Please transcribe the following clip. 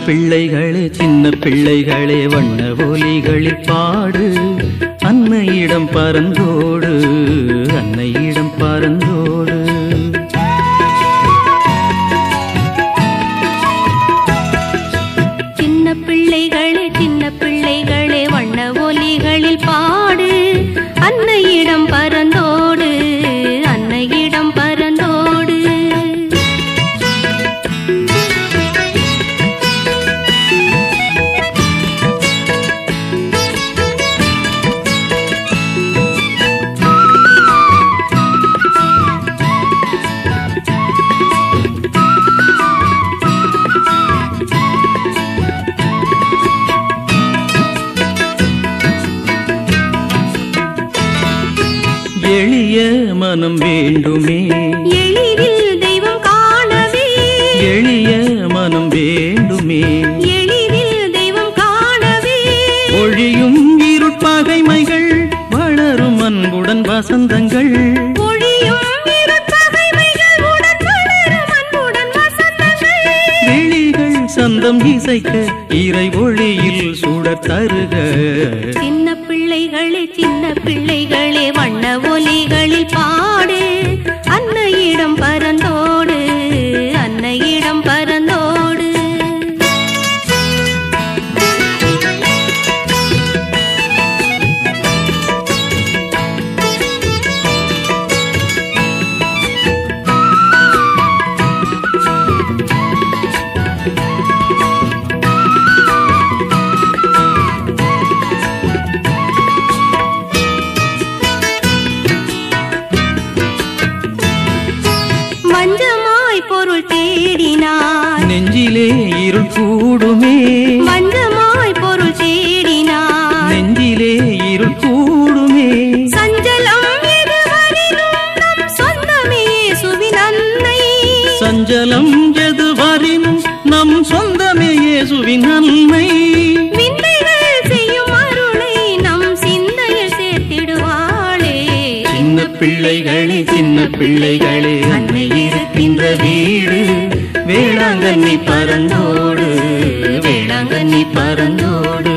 பிள்ளைகளே சின்ன பிள்ளைகளே வண்ண ஒலிகளில் பாடு, அன்னையிடம் பறந்தோடு அன்னையிடம் பறந்தோடு. சின்ன பிள்ளைகளே வண்ண ஒலிகளில் பாடு, அன்னையிடம் பறந்தோடு அன்னையிடம் பறந்தோடு. எளிய மனம் வேண்டுமே, எளிதில் தெய்வம் காணவே. எளிய மனம் வேண்டுமே, எளிதில் தெய்வம் காணவே. ஒழியும் இருட்பகைமைகள் வளரும் அன்புடன் வசந்தங்கள். ஒழியும் இருட்பகைமைகள் உடன் வளரும் அன்புடன் வசந்தங்கள். விழிகள் சந்தம் இசைக்க இறை ஒளியில் சுடர் தருக. சின்ன பிள்ளைகளே வண்ண ஒலிகளில் பாடு, அன்னையிடம் பறந்தோடு அன்னையிடம் பறந்தோடு. வஞ்சமாய் பொருள் தேடினார் நெஞ்சிலே இருள் கூடுமே, வஞ்சமாய் பொருள் தேடினார் நெஞ்சிலே இருள் கூடுமே. சஞ்சலம் எதுவரினும் நம் சொந்தமே இயேசுவின் அன்னை. சஞ்சலம் எதுவரினும் நம் சொந்தமே இயேசுவின் அன்னை. விந்தைகள் செய்யும் அருளை நம் சிந்தையில் சேர்த்திடுவாளே. சின்ன பிள்ளைகளே அன்னை இருக்கின்ற வீடு, வேளாங்கண்ணி பறந்தோடு வேளாங்கண்ணி பறந்தோடு.